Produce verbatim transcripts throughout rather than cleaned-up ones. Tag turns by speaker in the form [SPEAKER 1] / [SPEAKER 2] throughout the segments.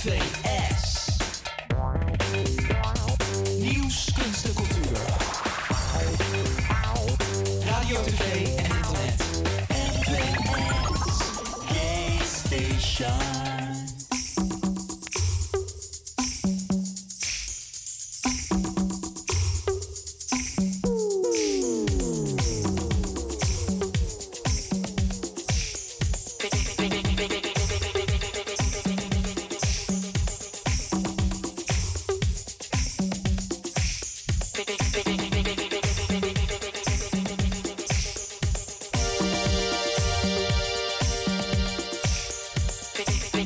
[SPEAKER 1] twee S. Nieuws, kunst en cultuur. Radio, tv en internet. N twee S. Gay Station.
[SPEAKER 2] Thank you.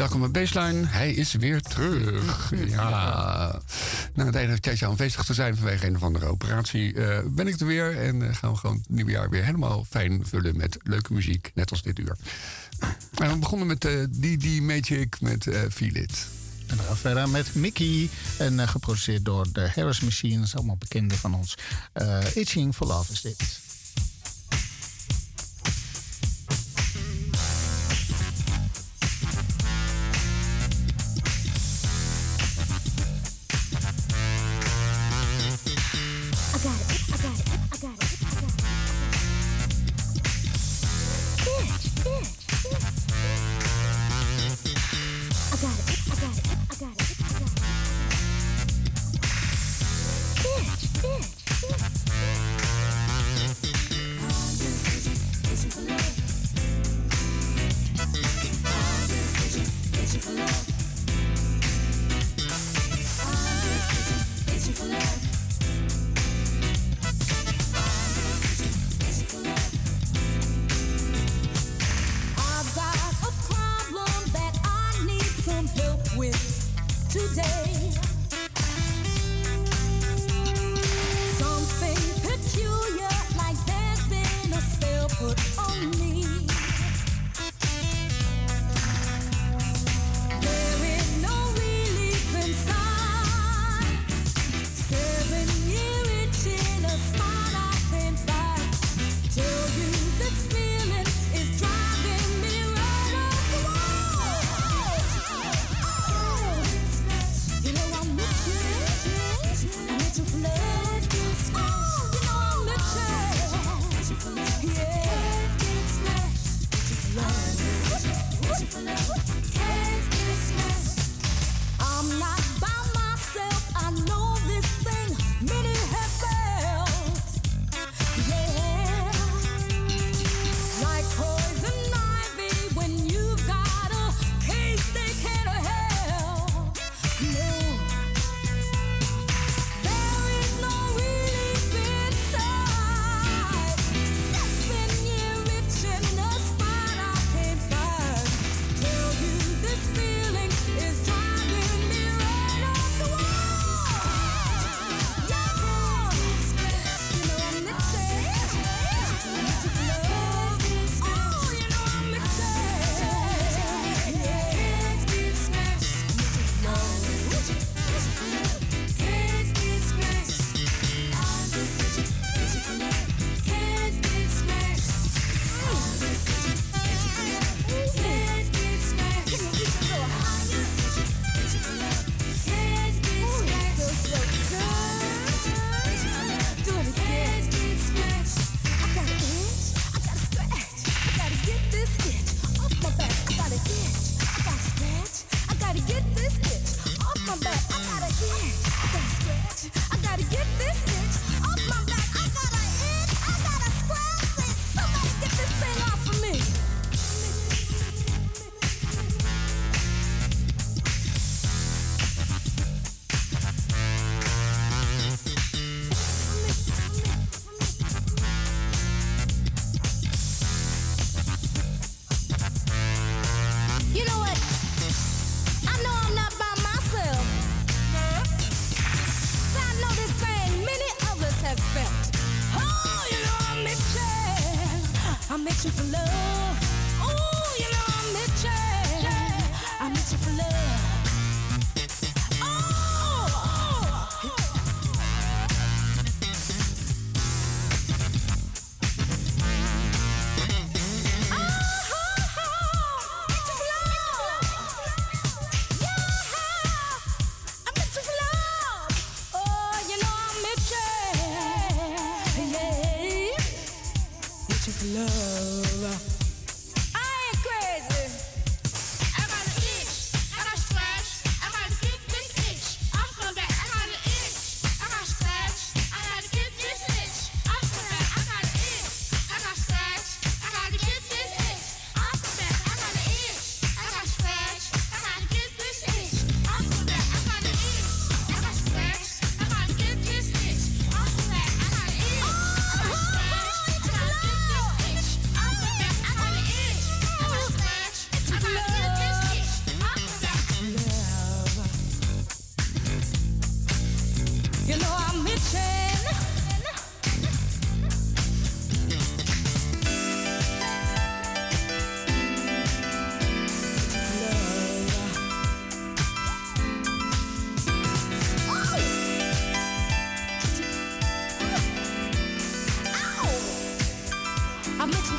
[SPEAKER 2] Welkom bij Baseline. Hij is weer terug. Ja. Na het ene tijdje aanwezig te zijn vanwege een of andere operatie... Uh, ben ik er weer en uh, gaan we gewoon het nieuwe jaar weer helemaal fijn vullen... met leuke muziek, net als dit uur. En we begonnen met uh, D D Magic met uh, Feel It.
[SPEAKER 3] En dan gaan we verder met Mickey. En uh, geproduceerd door de Harris Machines. Allemaal bekende van ons. Uh, Itching for Love is dit.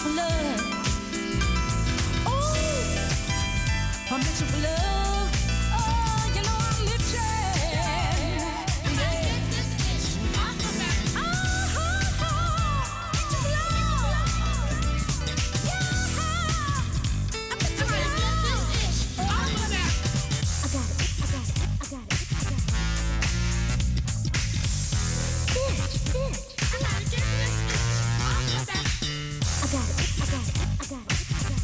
[SPEAKER 4] for love. Oh, I'm itching for love. Oh, you know I'm itching. I gotta get this itch off my back. Oh, oh, oh, itching for love. Yeah, I'm itching for love. I gotta get this itch off my back. I got it, I got it, I got it, I got it. Itch, itch. I gotta get this itch off my back. I got it, I got it, I got it, I got it.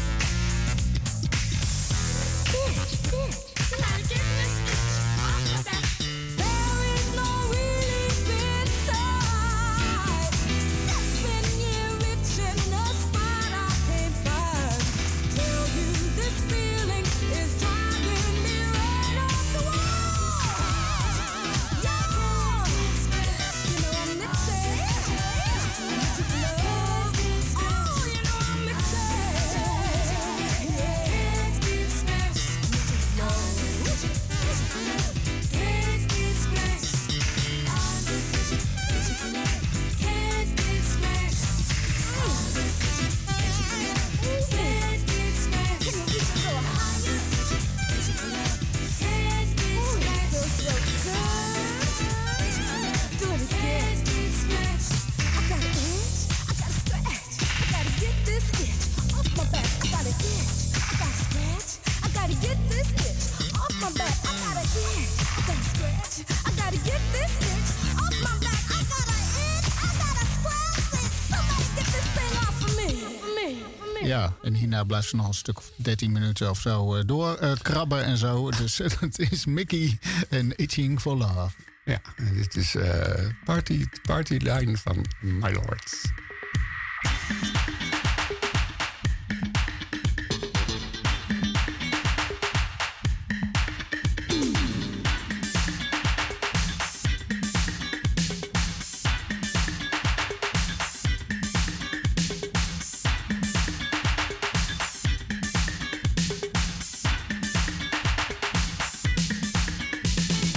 [SPEAKER 4] Itch, itch. I gotta get this itch off my back. There is no relief inside. Seven year itch in a spot I can't find. Tell you this feeling is driving me right off the wall. Yeah, you know I'm itching. Itching for love. Oh, you know I'm itching. Can't get scratched. Itching for love. Can't get scratched. I'm just itching, itching for love. Can't get scratched. I'm just itching, itching for love. Can't get scratched. I'm just itching, itching for love. Can't get scratched. Feels so good. Do it again. Can't get scratched. I got an itch. I got a scratch. I gotta get this itch off my back. I got an itch. I got a scratch. I gotta get this itch off my back. I got an itch. I got a scratch. I gotta get this itch off my back. I got an itch. I got a scratch. Say, somebody get this thing off of me. For me. For me.
[SPEAKER 3] Ja, en hierna blijft ze nog een stuk of dertien minuten of zo eh, door eh, krabben en zo. Dus eh, dat is Mickey en Itching for Love.
[SPEAKER 2] Ja, en dit is eh party, partyline van My Lord.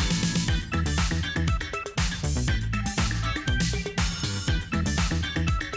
[SPEAKER 4] I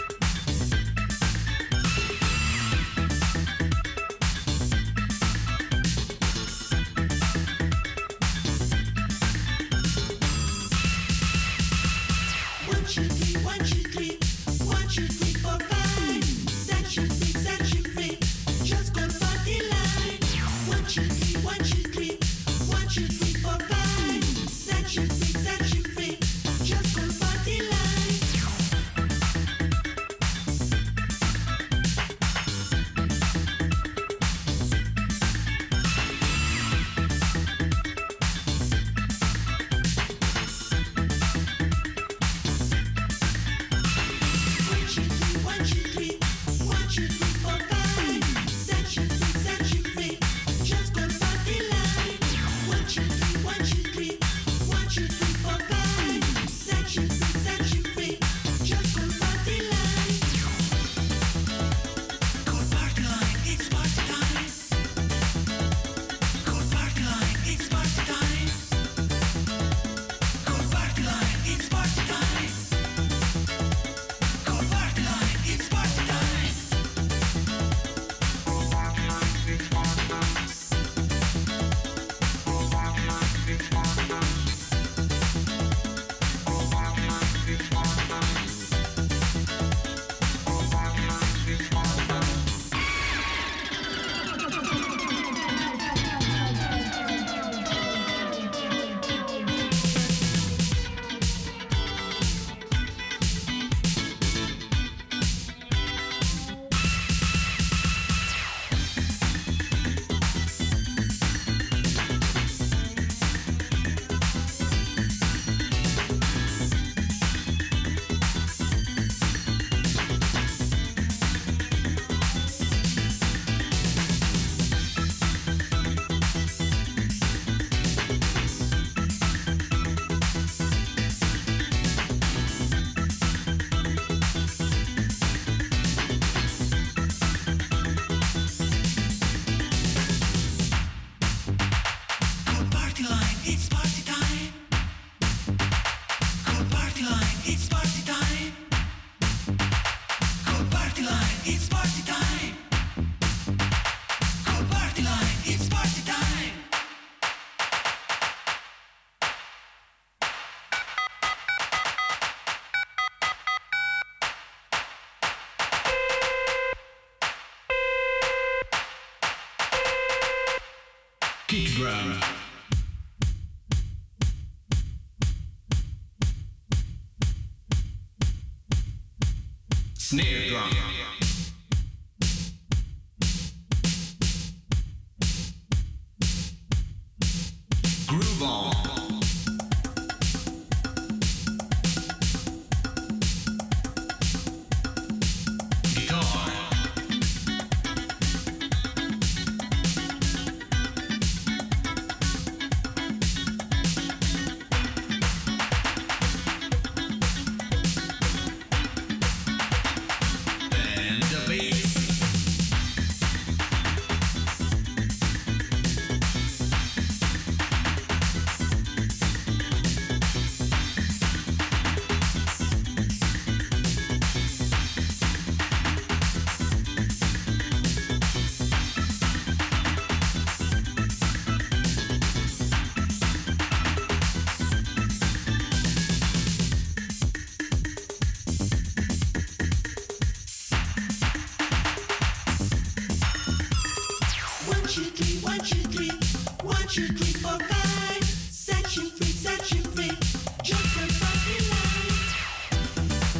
[SPEAKER 1] it's party time. Call party line, it's party time. Kick drum. Snare drum. Groove on. Guitar. And the bass.
[SPEAKER 5] One, two, three, one, two, three, one, two, three, four, five. Set you free, set you free. Just a fucking life.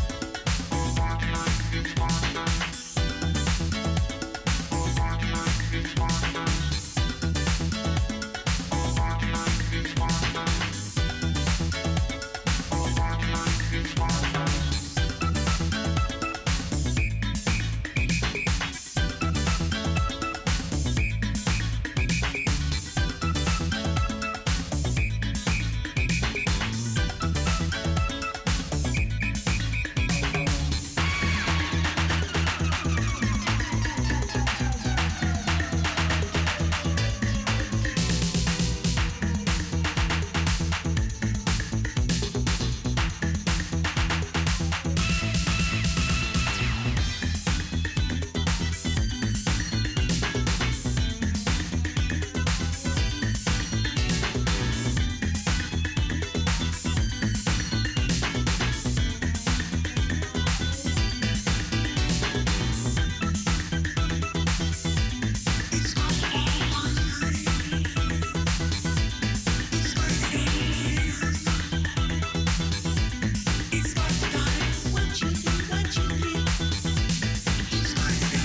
[SPEAKER 5] It's party time. One, two, three, one, two, three. It's party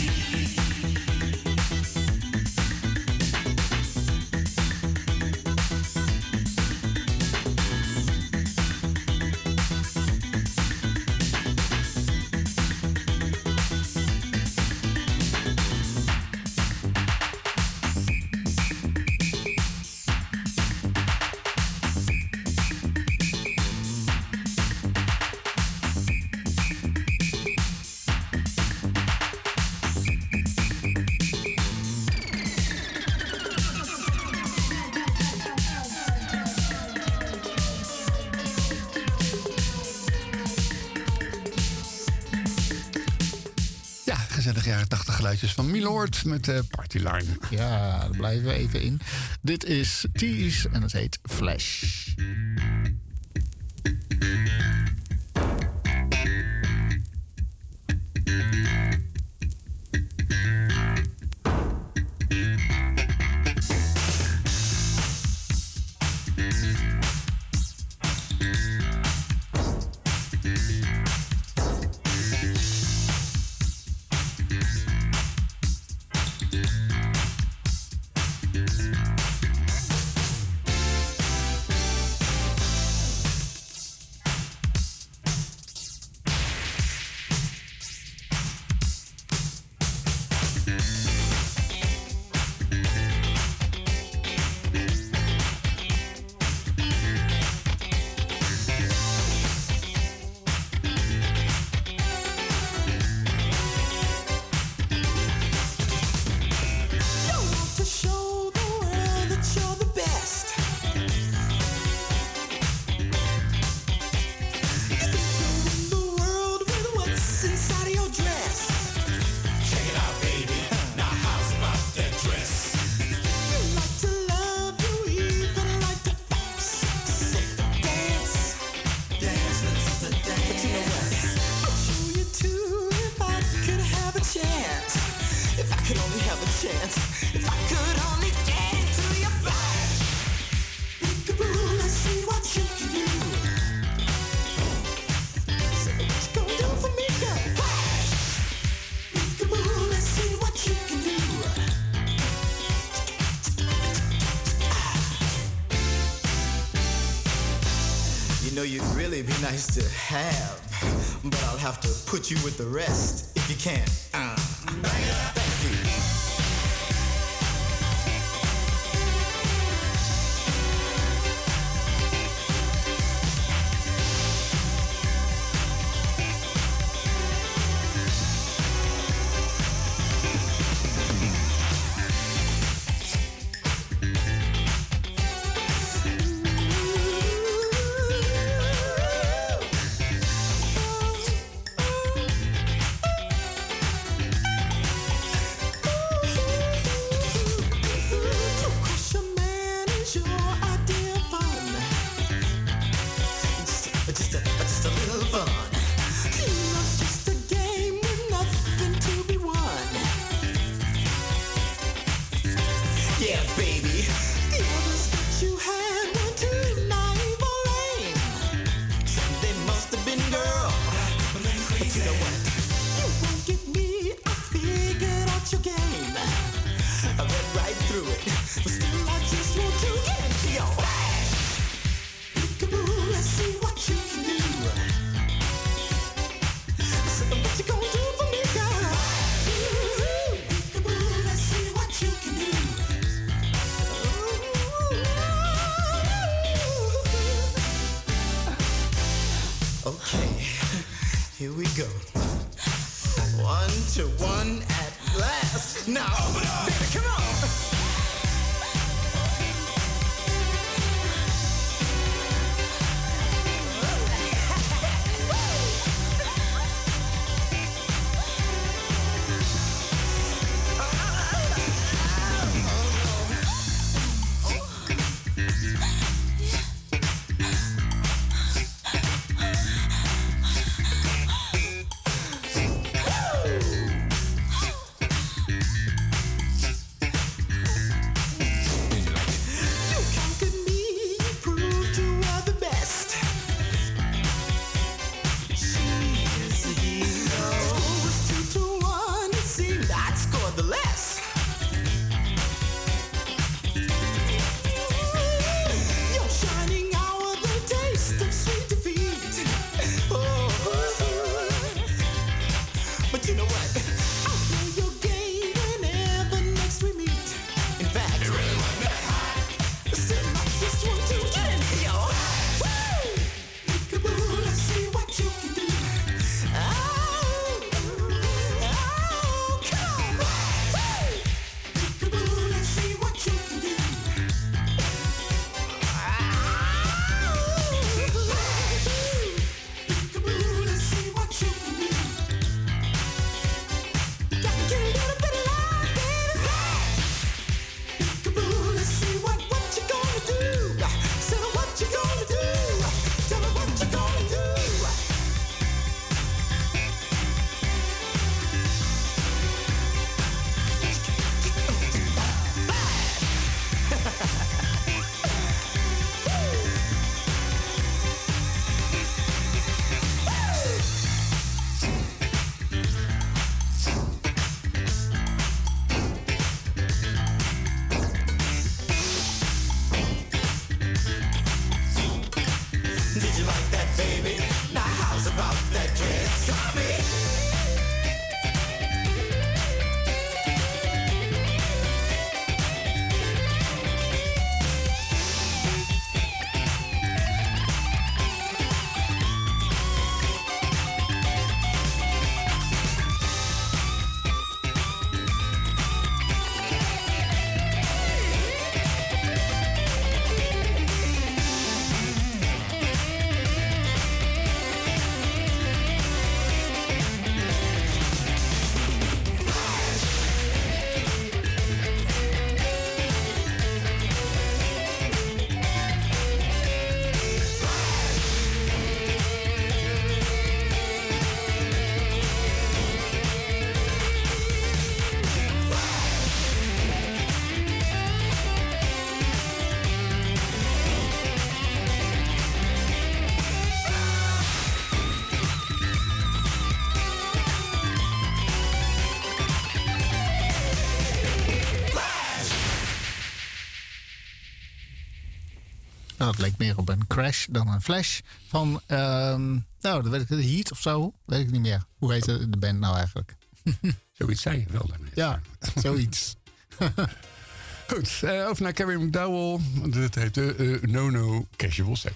[SPEAKER 2] Ja, gezellig jaren tachtig geluidjes van Milord met uh, Partyline.
[SPEAKER 3] Ja, daar blijven we even in. Dit is Tease en het heet Flash.
[SPEAKER 5] chance. If I could only get into your flash. Peekaboo, let's see what you can do. So what you gonna do for me, girl? Flash. Peekaboo, let's see what you can do. You know you'd really be nice to have, but I'll have to put you with the rest if you can. Uh, thank you.
[SPEAKER 3] dat leek meer op een Crash dan een Flash. Van, ehm, nou, dat weet ik, de Heat of zo. Weet ik niet meer. Hoe heet de, de band nou eigenlijk?
[SPEAKER 2] Zoiets zei je wel daarnet.
[SPEAKER 3] Ja, zoiets.
[SPEAKER 2] Goed, uh, over naar Carrie McDowell. Dit heet de uh, No No Casual Sex.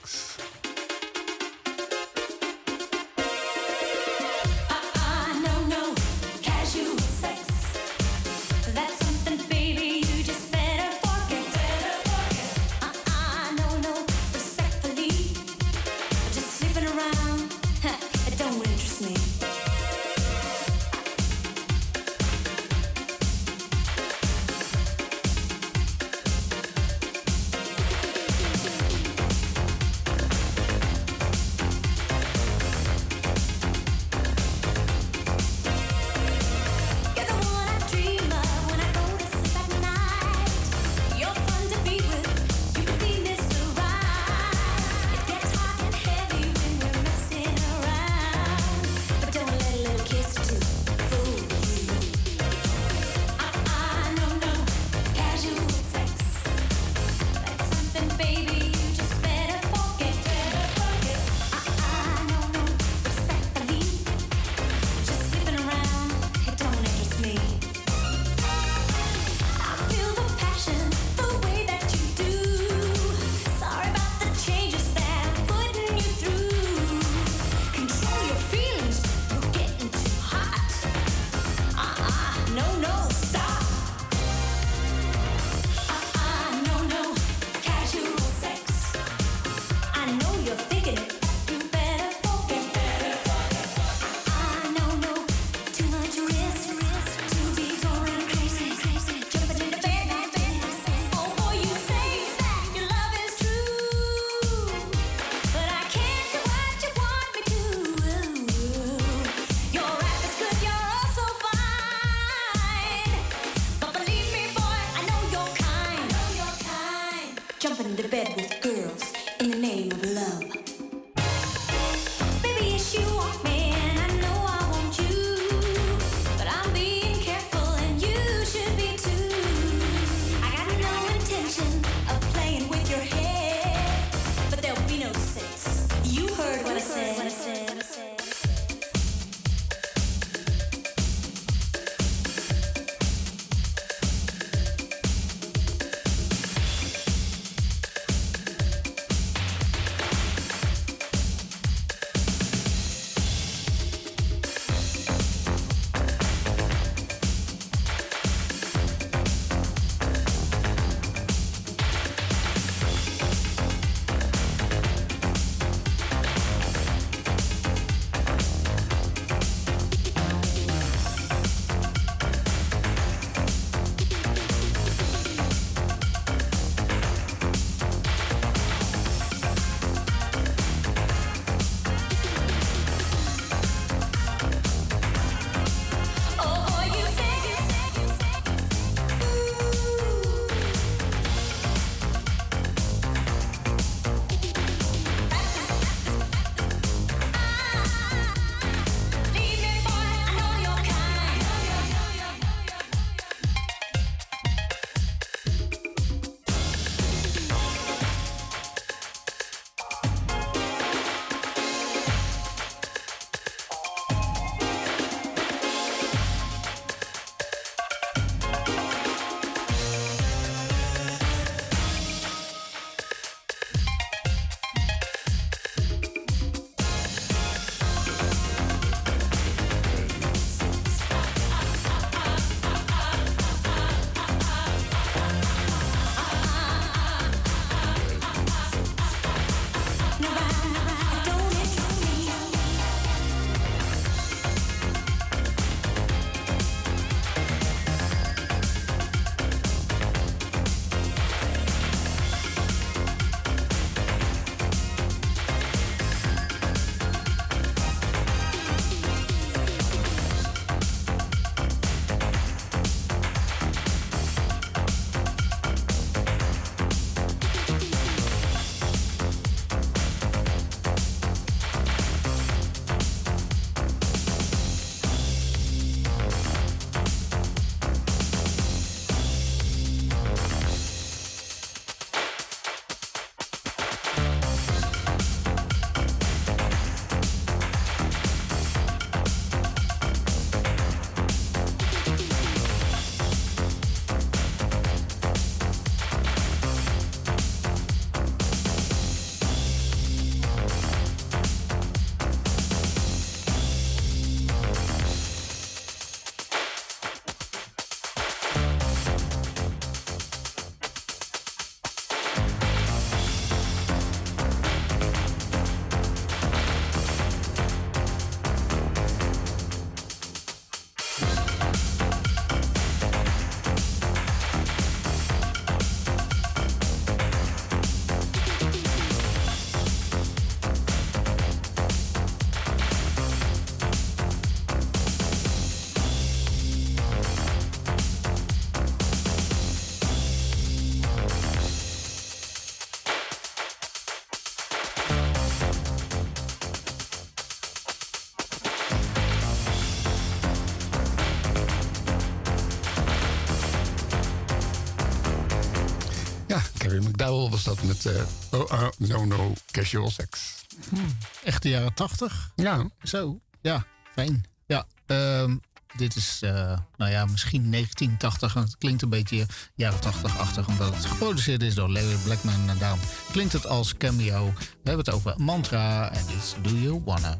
[SPEAKER 2] Ja, Carrie McDowell was dat met eh Oh, uh, No No Casual Sex.
[SPEAKER 3] Echt de jaren tachtig?
[SPEAKER 2] Ja,
[SPEAKER 3] Zo, ja, fijn. Ja, ehm, dit is, eh, nou ja, misschien negentien tachtig. En het klinkt een beetje jaren tachtig-achtig, omdat het geproduceerd is door Larry Blackman. En daarom klinkt het als cameo. We hebben het over Mantra en dit is Do You Wanna.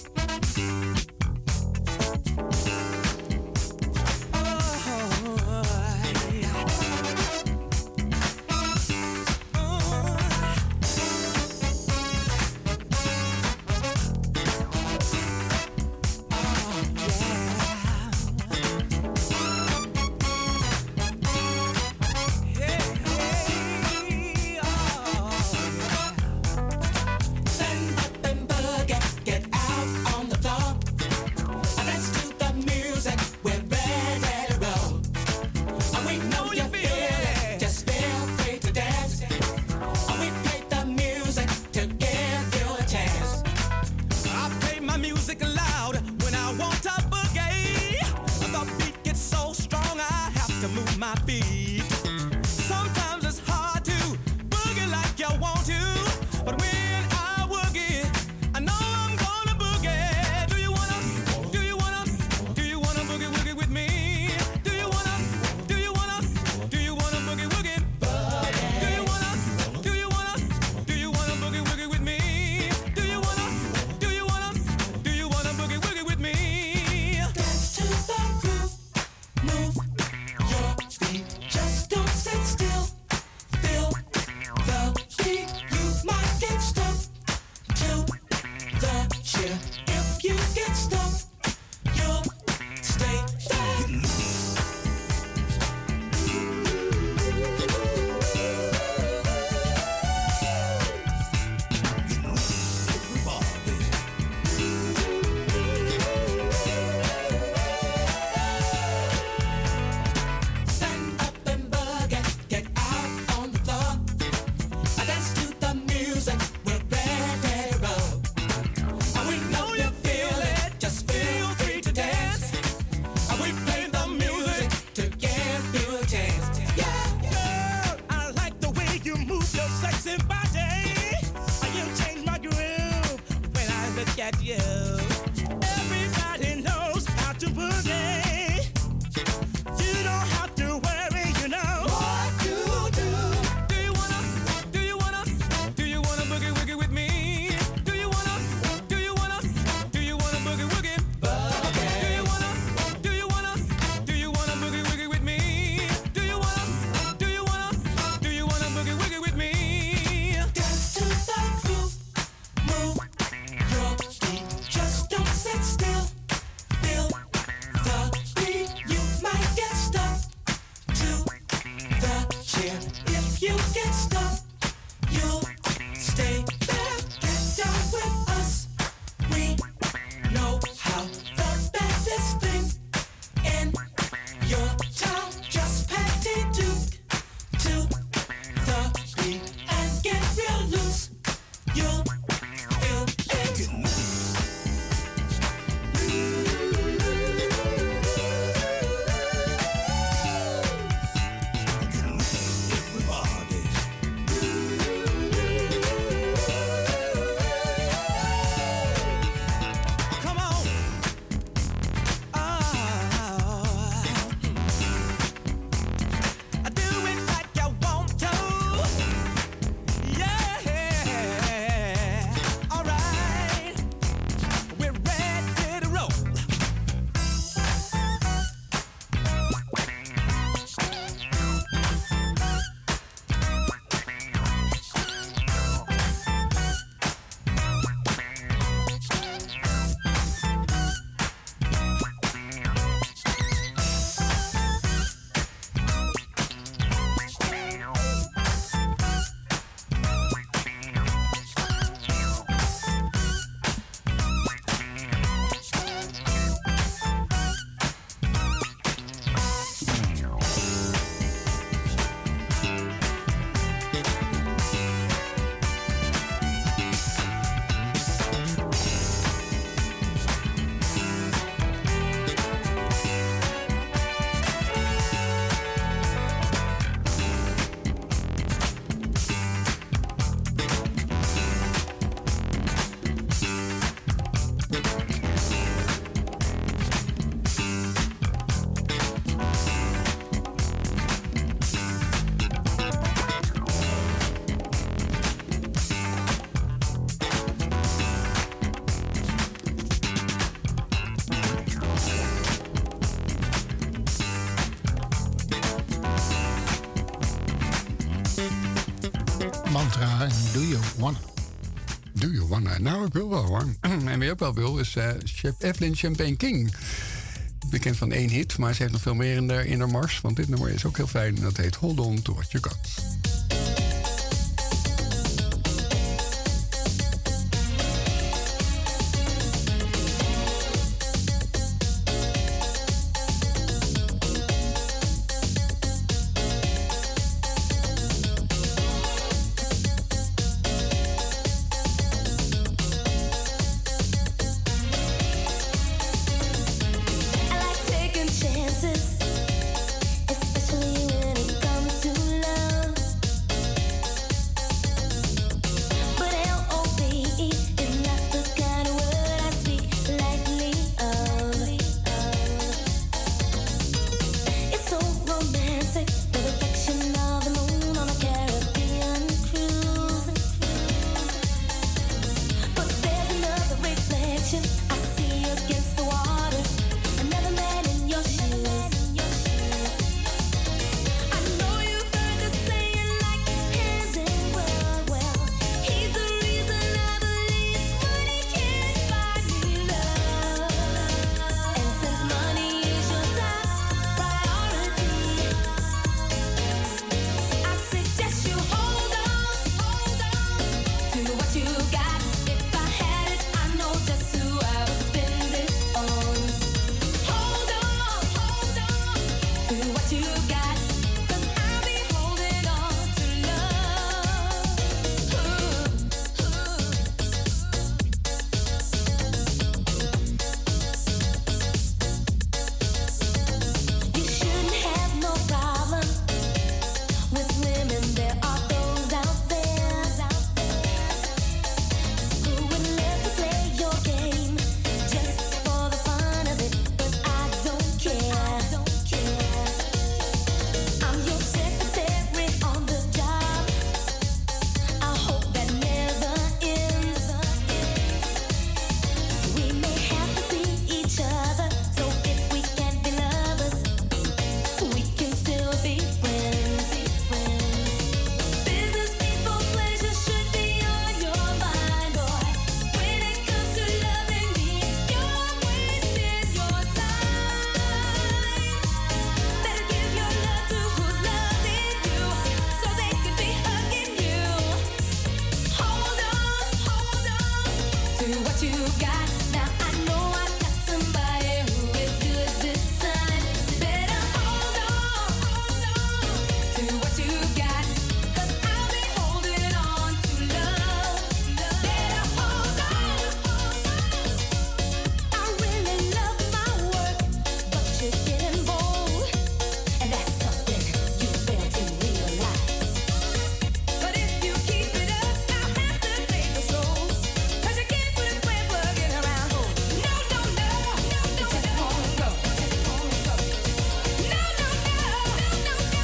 [SPEAKER 5] Stand up and boogie, get out on the floor. Dance to the music, we're ready to roll. And we know you feel it, just feel free to dance. And we play the music to give you a chance.
[SPEAKER 6] I play my music loud when I want to boogie. The beat gets so strong I have to move my feet. Sometimes it's hard to boogie like you want to, but when I boogie, I know I'm gonna boogie. Do you wanna? Do you wanna? Do you wanna boogie woogie with me? Do you wanna? Do you wanna? Do you wanna boogie woogie? Do you wanna? Do you wanna? Do you wanna boogie woogie with me? Do you wanna? Do you wanna? Do you wanna boogie woogie with me?
[SPEAKER 5] Dance to the groove, move your feet, just don't sit still. Feel the beat, you might get stuck to the chair. If you get stuck, you'll stay there. Stand up and boogie, get out on the floor. Dance to the music, we're ready to roll. And we know you feel it, just feel free to dance. And we play the music to give you a chance. Yeah,
[SPEAKER 6] Girl, I like the way you move your sexy body. You change my groove when I look at you. Everybody knows how to boogie. You don't have to worry, you know.
[SPEAKER 5] what you do.
[SPEAKER 6] Do you wanna? Do you wanna? Do you wanna boogie woogie with me? Do you wanna? Do you wanna? Do you wanna boogie woogie? Do you wanna? Do you wanna? Do you wanna boogie woogie with me? Do you wanna? Do you wanna? Do you wanna boogie woogie with me?
[SPEAKER 5] Dance to the groove, move your feet, just don't sit still. Feel the beat, you might get stuck to the chair. If you get stuck, you'll stay there. Get down with us. We know how the baddest thing in your town. Just patty duke to the beat and get real loose. You'll feel it.
[SPEAKER 6] Come on. Ah,
[SPEAKER 3] Mantra en Do You Wanna.
[SPEAKER 2] Do you wanna? Nou, ik wil wel hoor. En wie ook wel wil is uh, Chef Evelyn Champagne King. Bekend van één hit, maar ze heeft nog veel meer in de, in de mars. Want dit nummer is ook heel fijn. Dat heet Hold On To What You Got.
[SPEAKER 4] I like taking chances, especially when it comes to love. But L O V E is not the kind of word I speak lightly of. It's so romantic, the reflection of the moon on a Caribbean cruise. But there's another reflection I see against the water. Another man in your shoes. I know you've heard the saying like hands in glove. Well, he's the reason I believe money can't buy me love. And since money is your top priority, I suggest you hold on, hold on to what you got. If I had it, I know just who I would spend it on. Hold on, hold on to what you got, 'cause I'll be holding on to love. Ooh, ooh. You shouldn't have no problem with women. There are those out there who would love to play your game just for the fun of it, but I don't care. I'm your secretary on the job. I hope that never ends. We may have to see each other, so if we can't be lovers, we can still be friends. Business people, pleasure should be on your mind, boy. When it comes to loving me, you're wasting your time. Better give your love to who's loving you, so they could be hugging you. Hold on, hold on to what you got. Now I know I got somebody who is good this time. Better hold on, hold on to what you got, 'cause I'll be holding on to love. Better hold on. I really love my work, but you're getting bold, and that's something you fail to realize. But if you keep it up, I'll have to take a stroll, 'cause you can't put a square plug in a round hole. No, no, no, no, no, just won't go, just won't go. No, no, no, no, no,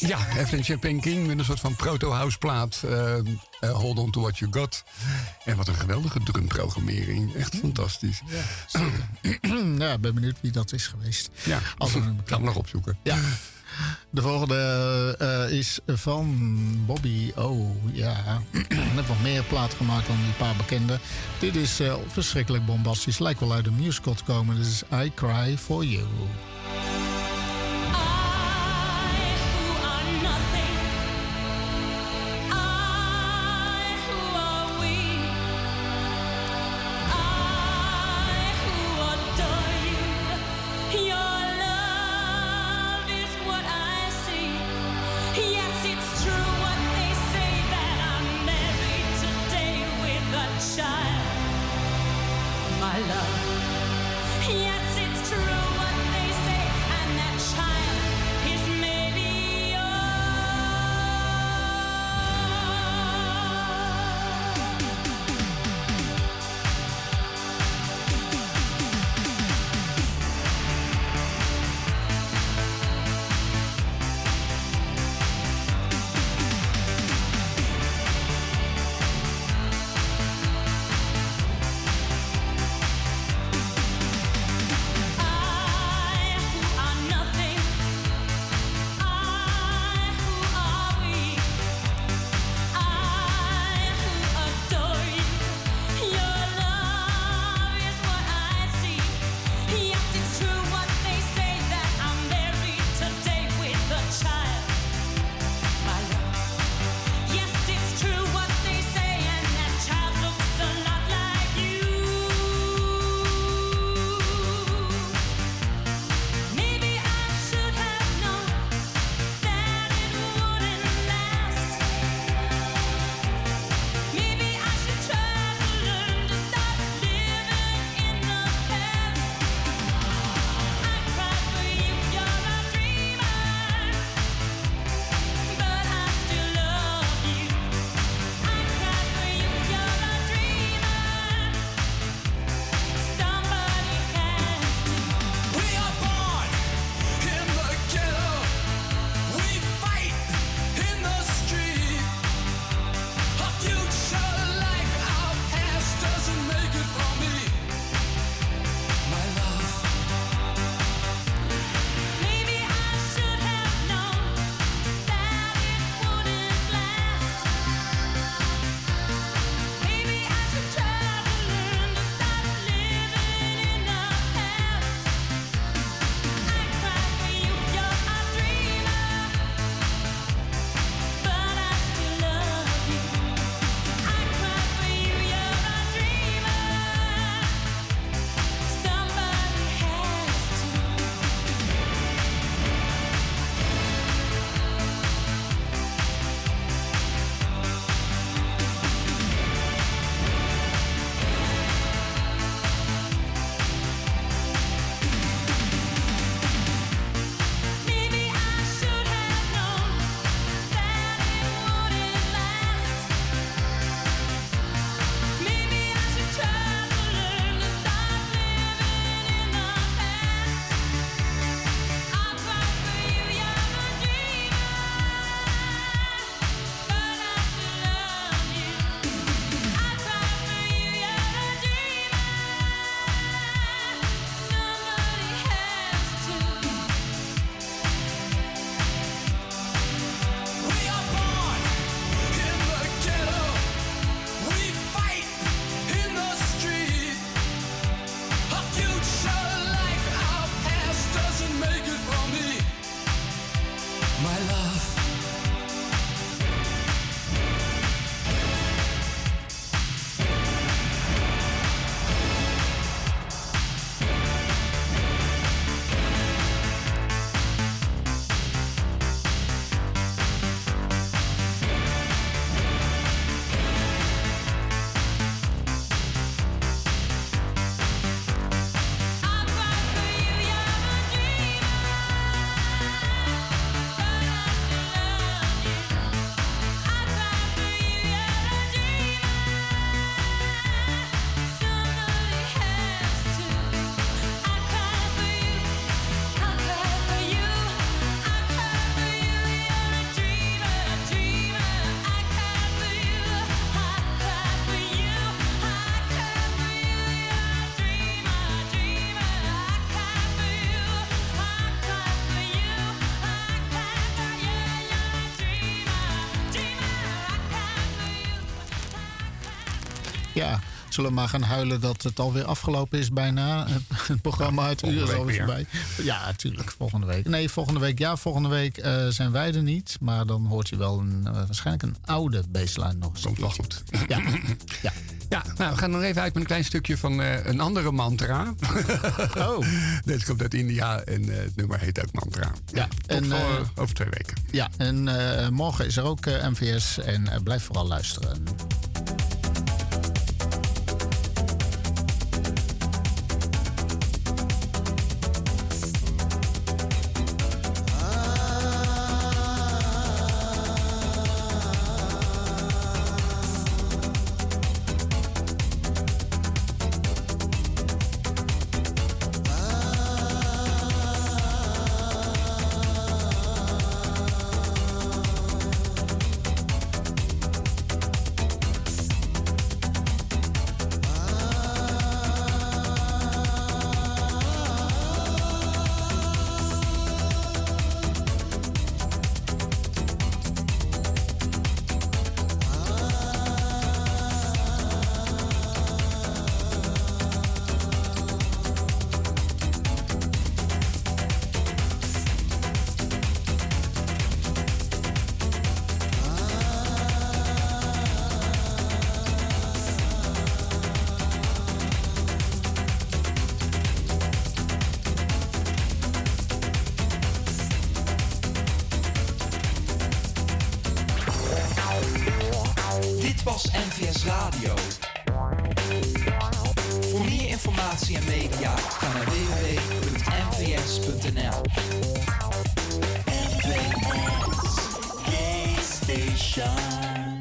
[SPEAKER 2] Ja, Evelyn Champagne King met een soort van proto-house plaat. Uh, uh, Hold on to what you got. En wat een geweldige drumprogrammering. Echt fantastisch.
[SPEAKER 3] Ja, ja, ik ben benieuwd wie dat is geweest.
[SPEAKER 2] Ja,
[SPEAKER 3] Als we hem
[SPEAKER 2] ik ga hem nog opzoeken.
[SPEAKER 3] Ja. De volgende uh, is van Bobby O. Ja, ik heb wat meer platen gemaakt dan die paar bekende. Dit is uh, verschrikkelijk bombastisch. Lijkt wel uit de musical te komen. Dit is I Cry For You.
[SPEAKER 4] My love, yes, it's true what they say.
[SPEAKER 3] Ja, zullen we maar gaan huilen dat het alweer afgelopen is bijna. Het, het programma uit uur is
[SPEAKER 2] week
[SPEAKER 3] alweer
[SPEAKER 2] weer.
[SPEAKER 3] voorbij. Ja, natuurlijk. Volgende week. Nee, volgende week. Ja, volgende week uh, zijn wij er niet. Maar dan hoort je wel een, uh, waarschijnlijk een oude baseline nog eens.
[SPEAKER 2] Komt wel goed.
[SPEAKER 3] Ja. ja.
[SPEAKER 2] Ja, nou, we gaan nog even uit met een klein stukje van uh, een andere mantra.
[SPEAKER 3] Oh.
[SPEAKER 2] Deze komt uit India en uh, het nummer heet ook Mantra.
[SPEAKER 3] Ja,
[SPEAKER 2] Tot
[SPEAKER 3] en,
[SPEAKER 2] voor,
[SPEAKER 3] uh,
[SPEAKER 2] over twee weken.
[SPEAKER 3] Ja, en uh, morgen is er ook uh, M V S en uh, blijf vooral luisteren.
[SPEAKER 5] Dit was M V S Radio. Voor meer informatie en media ga naar w w w punt m v s punt n l. M V S Gay Station.